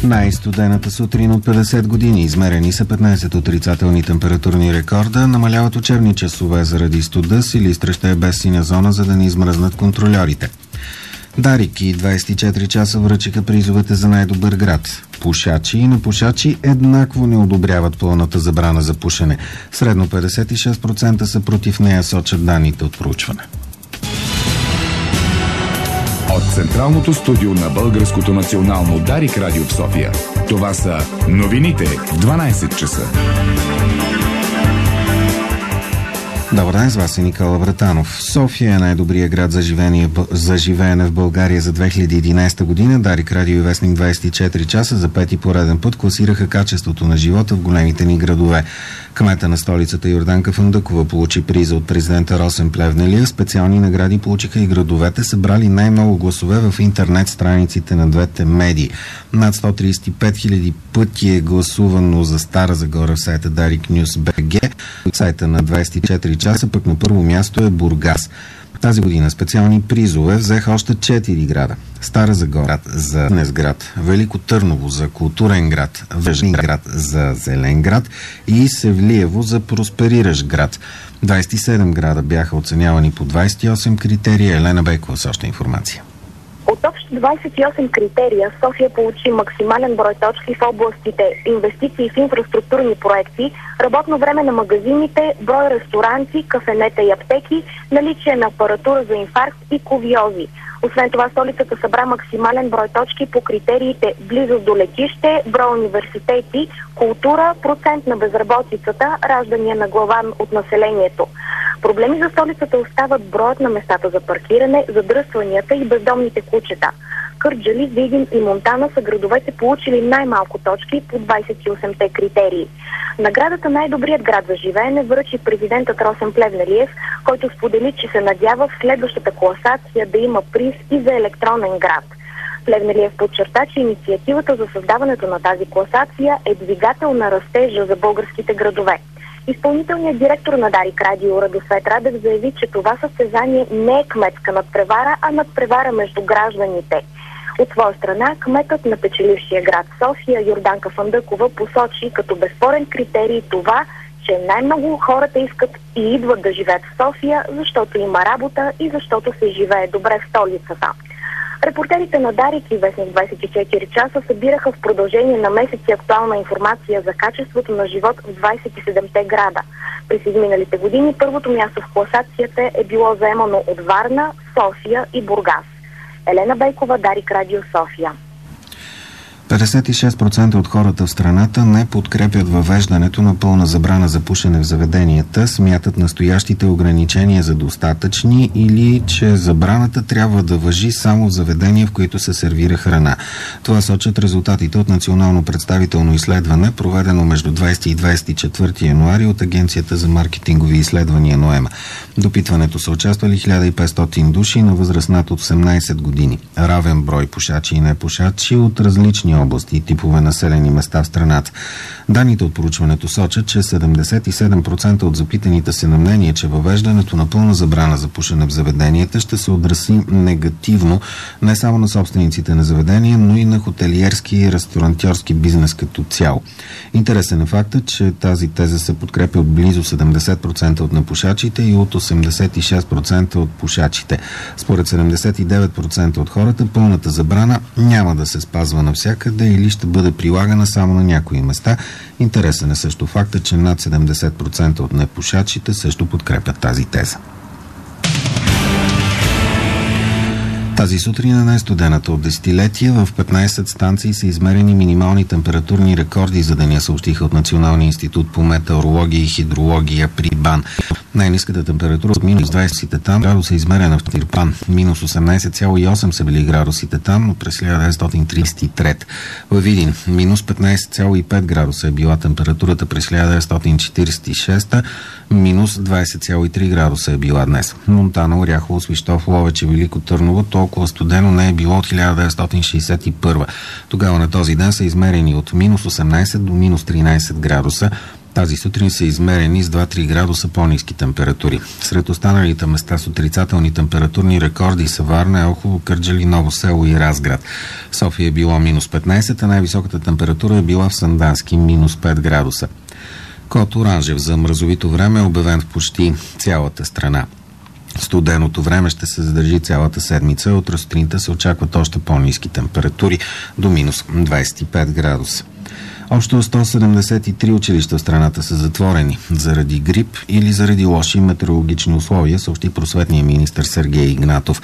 Най-студената сутрин от 50 години. Измерени са 15 отрицателни температурни рекорда. Намаляват учебни часове заради студа. Силистра е без синя зона, за да не измръзнат контролерите. Дарик и 24 часа връчиха призовете за най-добър град. Пушачи и непушачи еднакво не одобряват пълната забрана за пушене. Средно 56% са против нея, сочат данните от проучване. От Централното студио на Българското национално Дарик радио в София. Това са новините в 12 часа. Добър ден, с вас е Никола Вратанов. София е най-добрият град за живеене в България за 2011 година. Дарик радио и вестник 24 часа за пети пореден път класираха качеството на живота в големите ни градове. Кмета на столицата Йорданка Фандъкова получи приза от президента Росен Плевнелиев. Специални награди получиха и градовете, събрали най-много гласове в интернет страниците на двете медии. Над 135 000 пъти е гласувано за Стара Загора в сайта Дарик Нюс БГ. Сайта на 24 часа пък на първо място е Бургас. Тази година специални призове взеха още 4 града. Стара Загора за Незград, Велико Търново за културен град, Вежнинград за зелен град и Севлиево за проспериращ град. 27 града бяха оценявани по 28 критерия. Елена Бейкова с още информация. От общо 28 критерия София получи максимален брой точки в областите инвестиции в инфраструктурни проекти, работно време на магазините, брой ресторанти, кафенета и аптеки, наличие на апаратура за инфаркт и ковиози. Освен това, столицата събра максимален брой точки по критериите близост до летище, брой университети, култура, процент на безработицата, раждания на глава от населението. Проблеми за столицата остават броят на местата за паркиране, задръстванията и бездомните кучета. Кърджали, Видин и Монтана са градовете получили най-малко точки по 28-те критерии. Наградата най-добрият град за живеене връчи президентът Росен Плевнелиев, който сподели, че се надява в следващата класация да има приз и за електронен град. Плевнелиев подчерта, че инициативата за създаването на тази класация е двигател на растежа за българските градове. Изпълнителният директор на Дарик радио Радосвет Радев заяви, че това състезание не е кметска надпревара, а надпревара между гражданите. От своя страна, кметът на печелившия град София Йорданка Фандъкова посочи като безспорен критерий това, че най-много хората искат и идват да живеят в София, защото има работа и защото се живее добре в столицата. Репортерите на Дарик и вестник 24 часа събираха в продължение на месеци актуална информация за качеството на живот в 27-те града. През изминалите години първото място в класацията е било заемано от Варна, София и Бургас. Елена Бейкова, Дарик радио София. 56% от хората в страната не подкрепят въвеждането на пълна забрана за пушене в заведенията, смятат настоящите ограничения за достатъчни или че забраната трябва да важи само в заведения, в които се сервира храна. Това сочат резултатите от национално представително изследване, проведено между 20 и 24 януари от Агенцията за маркетингови изследвания НОЕМА. Допитването са участвали 1500 души на възраст над 18 години. Равен брой пушачи и непушачи от различни области и типове населени места в страната. Данните от проучването сочат, че 77% от запитаните се на мнение, че въвеждането на пълна забрана за пушене в заведенията ще се отрази негативно не само на собствениците на заведения, но и на хотелиерски и ресторантьорски бизнес като цяло. Интересен е фактът, че тази теза се подкрепя от близо 70% от непушачите и от 86% от пушачите. Според 79% от хората, пълната забрана няма да се спазва навсякъде или ще бъде прилагана само на някои места. Интересен е също факта, че над 70% от непушачите също подкрепят тази теза. Тази сутрин е най-студената от десетилетия. В 15 станции са измерени минимални температурни рекорди за деня, съобщиха от Националния институт по метеорология и хидрология при БАН. Най-ниската температура от минус 20 там градуса е измерена в Тирпан. Минус 18,8 са били градусите там, но през 1933. Във Видин минус 15,5 градуса е била температурата през 1946. Минус 20,3 градуса е била днес. Монтана, Оряхово, Свищов, Ловеч и Велико Търново толкова студено не е било от 1961. Тогава на този ден са измерени от минус 18 до минус 13 градуса. Тази сутрин са измерени с 2-3 градуса по-ниски температури. Сред останалите места с отрицателни температурни рекорди са Варна, Елхово, Кърджали, Ново село и Разград. София е било минус 15, а най-високата температура е била в Сандански минус 5 градуса. Код оранжев за мразовито време е обявен в почти цялата страна. Студеното време ще се задържи цялата седмица. Утре сутринта се очакват още по-ниски температури до минус 25 градуса. Общо 173 училища в страната са затворени заради грип или заради лоши метеорологични условия, съобщи просветният министър Сергей Игнатов.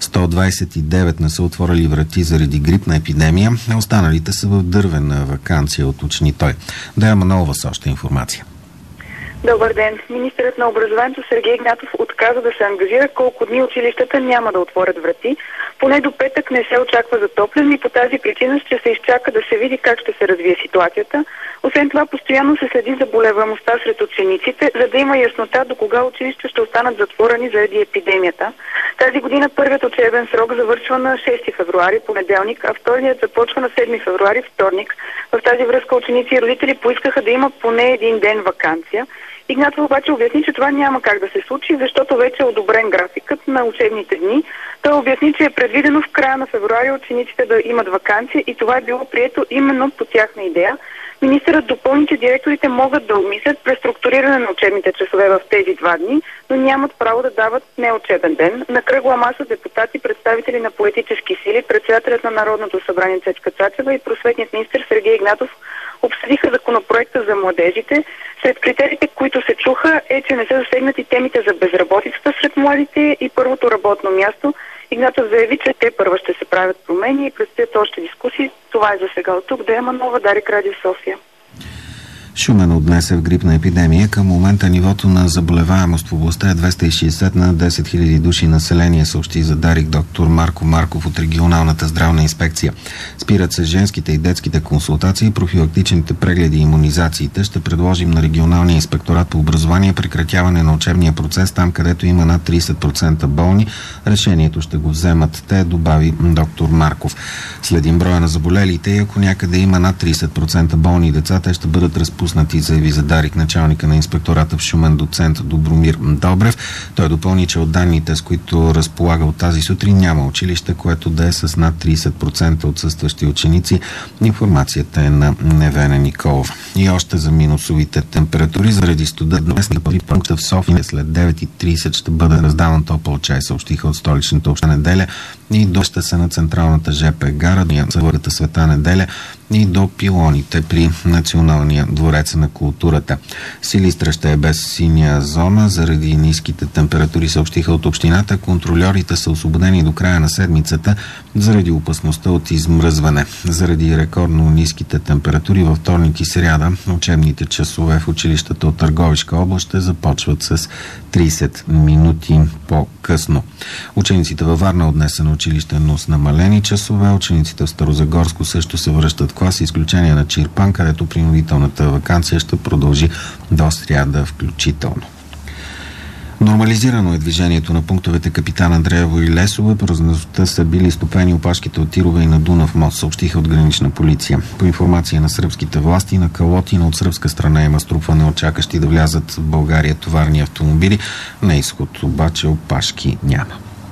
129 не са отворили врати заради грипна епидемия, а останалите са в дървена ваканция, уточни той. Дея Манолова с още информация. Добър ден. Министърът на образованието Сергей Игнатов отказа да се ангажира колко дни училищата няма да отворят врати. Поне до петък не се очаква затопляне и по тази причина ще се изчака да се види как ще се развие ситуацията. Освен това, постоянно се следи заболеваемостта сред учениците, за да има яснота до кога училища ще останат затворени заради епидемията. Тази година първият учебен срок завършва на 6 февруари, понеделник, а вторият започва на 7 февруари, вторник. В тази връзка ученици и родители поискаха да има поне един ден ваканция. Игнатов обаче обясни, че това няма как да се случи, защото вече е одобрен графикът на учебните дни. Той обясни, че е предвидено в края на февруари учениците да имат ваканция и това е било прието именно по тяхна идея. Министърът допълни, че директорите могат да обмислят преструктуриране на учебните часове в тези 2 дни, но нямат право да дават неучебен ден. На кръгла маса депутати, представители на политически сили, председателят на Народното събрание Цецка Цачева и просветният министър Сергей Игнатов обсъдиха законопроекта за младежите. Сред критериите, които се чуха, е, че не са засегнати темите за безработицата сред младите и първото работно място. Игнатов заяви, че те първа ще се правят промени и предстоят още дискусии. Това е за сега от тук. Дея Манолова, Дарик, Радио София. Шумен отднес е в грипна епидемия. Към момента нивото на заболеваемост в областта е 260 на 10 000 души население, съобщи за Дарик доктор Марко Марков от регионалната здравна инспекция. Спират се женските и детските консултации, профилактичните прегледи и имунизациите. Ще предложим на регионалния инспекторат по образование прекратяване на учебния процес там, където има над 30% болни. Решението ще го вземат те, добави доктор Марков. Следим броя на заболелите и ако някъде има над 30% болни деца, те ще бъдат разпуснати, заяви за Дарик началника на инспектората в Шумен доцент Добромир Добрев. Той допълни, че от данните, с които разполага от тази сутрин, няма училище, което да е с над 30% отсъстващи ученици. Информацията е на Невена Николова. И още за минусовите температури. Заради студа днес на първи пункта в София след 9:30 ще бъде раздаван топъл чай, съобщиха от столичната община Неделя и доща се на централната ЖП гара, до Света Неделя и до пилоните при Националния дворец на културата. Силистра ще е без синя зона заради ниските температури, съобщиха от общината. Контрольорите са освободени до края на седмицата заради опасността от измръзване. Заради рекордно ниските температури във вторник и сряда учебните часове в училищата от Търговишка област ще започват с 30 минути по-късно. Учениците във Варна от днес са на училище, но с намалени часове. Учениците в Старозагорско също се връщат в клас, изключение на Чирпан, където принудителната ваканция ще продължи до сряда включително. Нормализирано е движението на пунктовете Капитан Андреево и Лесово. През нощта са били стопени опашките от тирове и на Дунав мост, съобщиха от гранична полиция. По информация на сръбските власти, на Калотина от сръбска страна има струпване от чакащи да влязат в България товарни автомобили. На изход обаче опашки няма.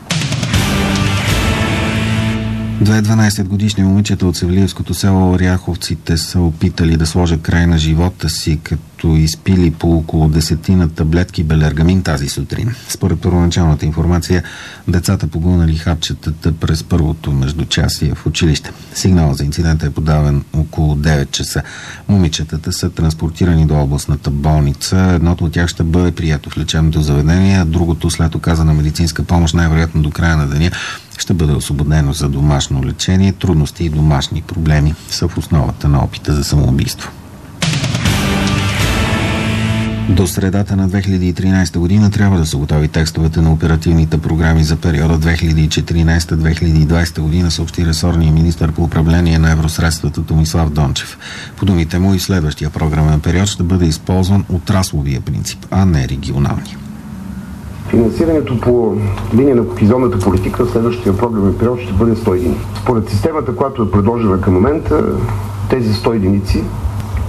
12-годишни момичета от Севлиевското село Оряховците са опитали да сложат край на живота си, като изпили по около 10 таблетки белергамин тази сутрин. Според първоначалната информация, децата погълнали хапчетата през първото междучасие в училище. Сигнал за инцидента е подаван около 9 часа. Момичетата са транспортирани до областната болница. Едното от тях ще бъде прието в лечебното заведение, а другото след оказана медицинска помощ, най-вероятно до края на деня, ще бъде освободено за домашно лечение. Трудности и домашни проблеми са в основата на опита за самоубийство. До средата на 2013 година трябва да са готови текстовете на оперативните програми за периода 2014-2020 година, съобщи ресорния министър по управление на евросредствата Томислав Дончев. По думите му и следващия програмен период ще бъде използван отрасловия принцип, а не регионалния. Финансирането по линия на кохезионната политика в следващия програмен период ще бъде 100 единици. Според системата, която е предложена към момента, тези 100 единици,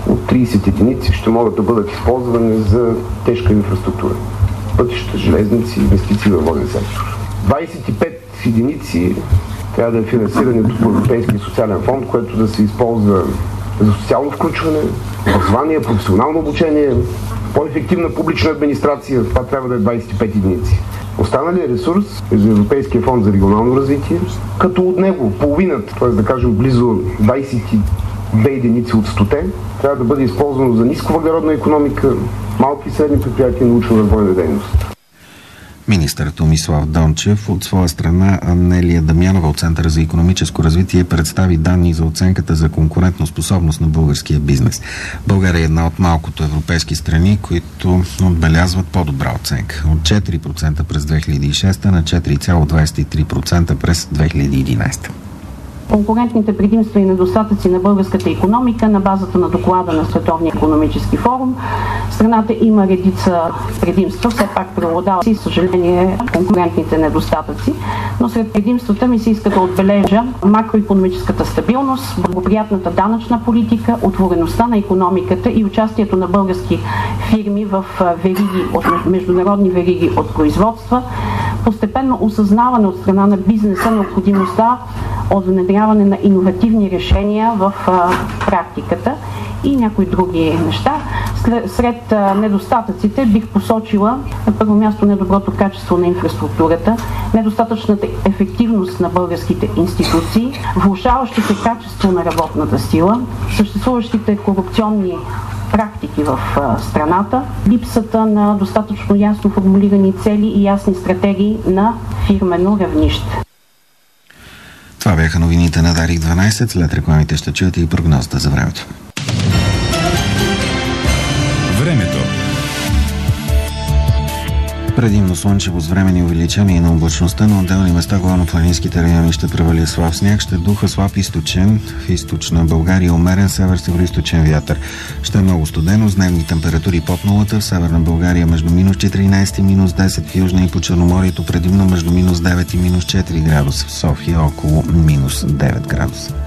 от 30 единици ще могат да бъдат използвани за тежка инфраструктура. Пътища, железници, инвестиции във воден сектор. 25 единици трябва да е финансирането по Европейския социален фонд, което да се използва за социално включване, образование, професионално обучение, по-ефективна публична администрация. Това трябва да е 25 единици. Останалият ресурс е за Европейския фонд за регионално развитие, като от него половината, т.е. да кажем близо 22 единици от 100, трябва да бъде използвано за нисковъглеродна икономика, малки и средни предприятия и научно-развойна дейност. Министър Томислав Дончев. От своя страна Анелия Дамянова от Центъра за икономическо развитие представи данни за оценката за конкурентоспособност на българския бизнес. България е една от малкото европейски страни, които отбелязват по-добра оценка. От 4% през 2006 на 4,23% през 2011. Конкурентните предимства и недостатъци на българската икономика на базата на доклада на Световния икономически форум. Страната има редица предимства, все пак преобладава и съжаление конкурентните недостатъци, но сред предимствата ми се иска да отбележа макроикономическата стабилност, благоприятната данъчна политика, отвореността на икономиката и участието на български фирми в международни вериги от производства, постепенно осъзнаване от страна на бизнеса необходимостта от внедряване на иновативни решения в практиката и някои други неща. Сред недостатъците бих посочила на първо място недоброто качество на инфраструктурата, недостатъчната ефективност на българските институции, влошаващото качество на работната сила, съществуващите корупционни практики в страната, липсата на достатъчно ясно формулирани цели и ясни стратегии на фирмено равнище. Това бяха новините на Дарик 12. След рекламите ще чуете и прогнозата за времето. Времето. Предимно слънчево с времени увеличение на облачността, на отделни места, главно планинските райони ще превали слаб сняг, ще духа слаб източен, в източна България умерен север-североизточен вятър. Ще е много студено с дневни температури под нулата, в северна България между минус 14 и минус 10, в южна и по Черноморието предимно между минус 9 и минус 4 градуса, в София около минус 9 градуса.